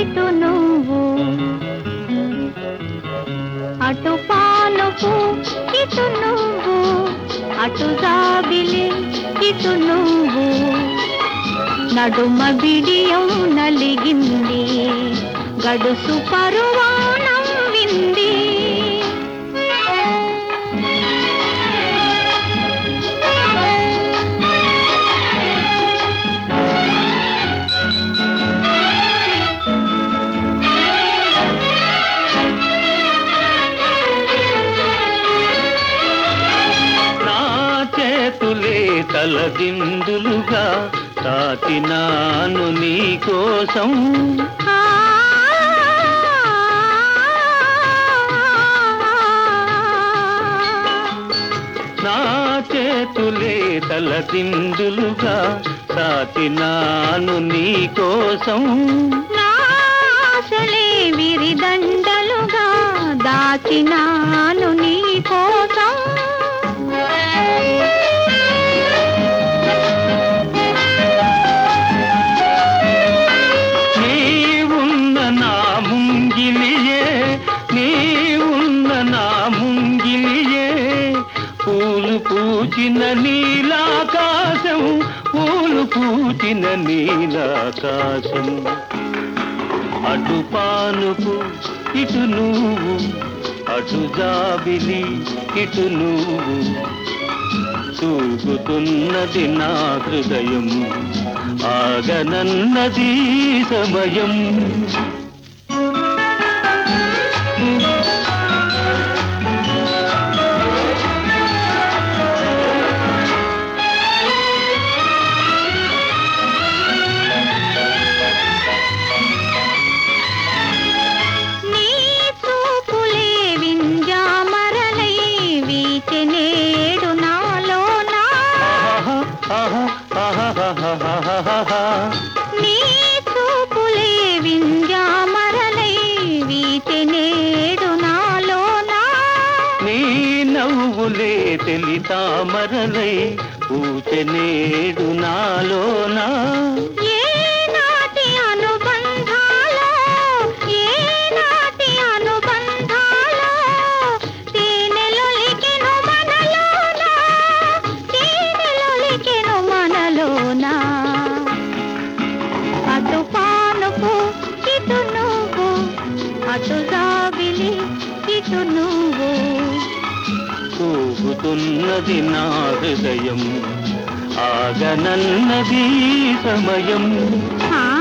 ఇటు నువ్వు అటు పానుపు ఇటు నువ్వు అటు జాబిలి ఇటు నువ్వు నడుమ బిడియం నలిగింది గడుసు పరువాణం వింది తలదిందులుగా తాకినాను నీ కోసం నా చేతులే తలదిందులుగా తాకినాను నీ కోసం నాసలే విరిదండలుగా దాచినాను నీ కోసం పూచిన నీలాకాశం పూలు పూచిన నీలాకాశం అటు పానుపు ఇటు నువ్వు అటు జాబిలి ఇటు నువ్వు తూగుతున్నది నా హృదయం ఆగనన్నది సమయం నీ చూపులే వింజామరలై వీచెనేడు నాలోనా నీ నవ్వులే తెలి తామరలై పూచెనేడు నాలోనా అటు పానుపు ఇటు నువ్వు అటు జాబిలి ఇటు నువ్వు తూగుతున్నది నా హృదయం ఆగనన్నది సమయం